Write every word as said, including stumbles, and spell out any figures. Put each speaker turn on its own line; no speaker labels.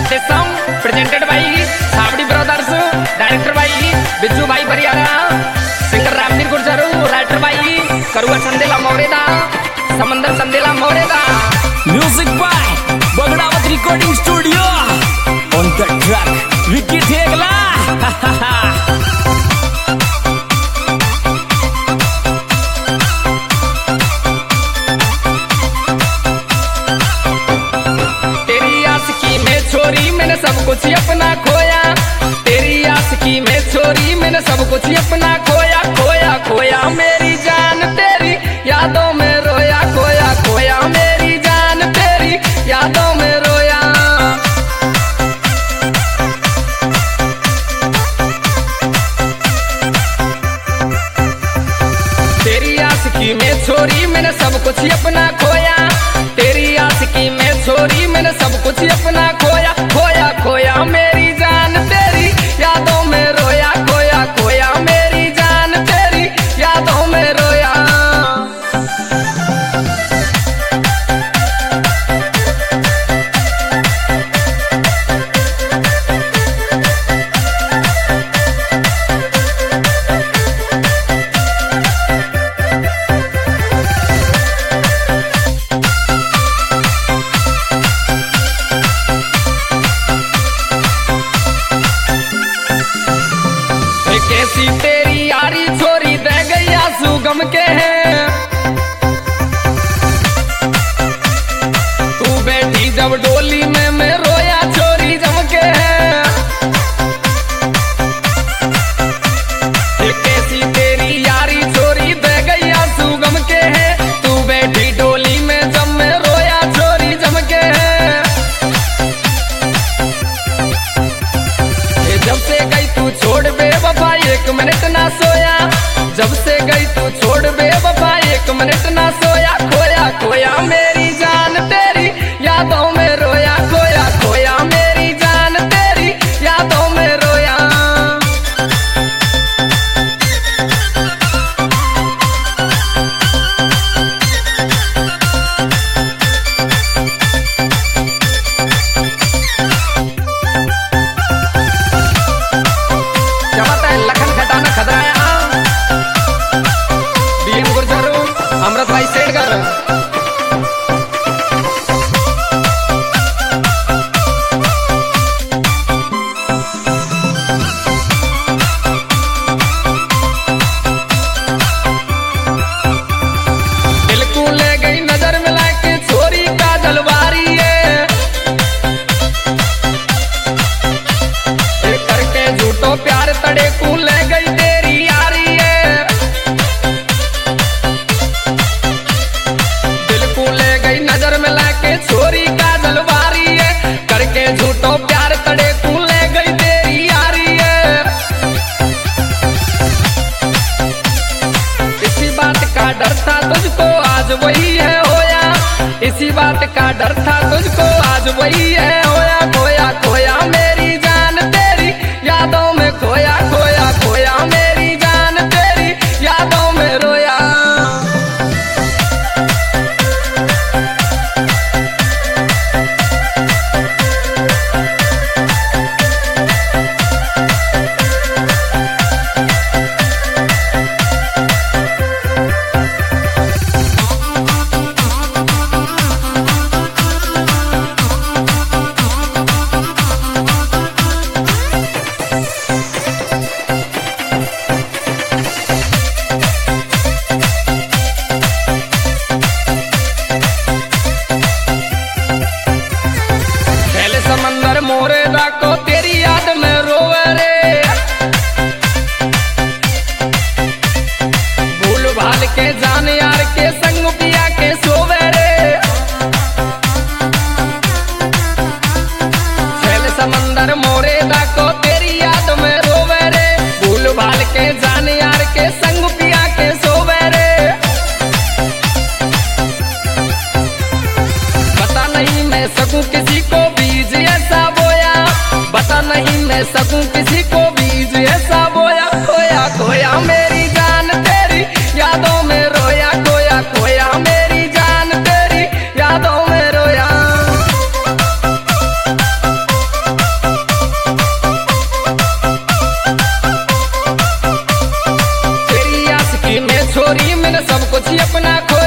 This song presented by Sawadi brothers, director by Bijju भाई Bariyara, singer Ramveer Gurjar, writer by Karua Sandela Moreda, Samandar Sandela Moreda.
Music by Bagdawat recording studio, on the track Vicky Thegla.
छोरी मैंने सब कुछ अपना खोया, तेरी आशिकी में छोरी मैंने सब कुछ अपना खोया, खोया खोया मेरी जान तेरी यादों में रोया, खोया खोया मेरी जान तेरी यादों में रोया। तेरी आशिकी में छोरी मैंने सब कुछ अपना खोया, तेरी आशिकी में छोरी मैंने सब कुछ अपना खोया, खोया खोया मेरी जान तेरी यादों में रोया, खोया खोया मेरी जान तेरी यादों में रोया। कैसी तेरी यारी छोरी दे गई आंसू गम के हैं, तू बैठी जब डोली में मैं रोया छोरी जम के हैं। कैसी तेरी यारी छोरी दे गई आंसू गम के हैं, तू बैठी डोली में जब मैं रोया छोरी जम के हैं। जब से गई तू छोड़ बेवफा एक मिनट ना सोया, जब से गई तू छोड़ बेवफा एक मिनट ना सोया, खोया खोया मेरी जान तेरी यादों में रोया, खोया खोया मेरी जान तेरी यादों में रोया। अमृत भाई सेठ कर दिल को ले गई नजर मिला के छोरी का जलवारी है, करके झूठो प्यार तड़े को ले गई तेरी यारी है। नजर मिला के छोरी का जलवारी है, करके झूठो प्यार तड़े तू ले गई तेरी यारी है। इसी बात का डर था तुझको आज वही है होया, इसी बात का डर था तुझको आज वही है होया, खोया खोया मेरी जान तेरी यादों में खोया, खोया खोया मेरी जान तेरी यादों में रोया। समंदर मोरेदा को तेरी याद में रोवे रे, भूल भाल के जान यार के संग पिया के सोवे रे। फैल समंदर मोरेदा को तेरी याद में रोवे रे, भूल भाल के जान यार के संग पिया के सोवे रे। पता नहीं मैं सकूं किसी को बीज ऐसा बोया, बता नहीं मैं सकूं किसी को बीज ऐसा बोया, खोया खोया मेरी जान तेरी यादों में रोया, खोया खोया मेरी जान तेरी यादों में रोया। कुछ अपना खोया।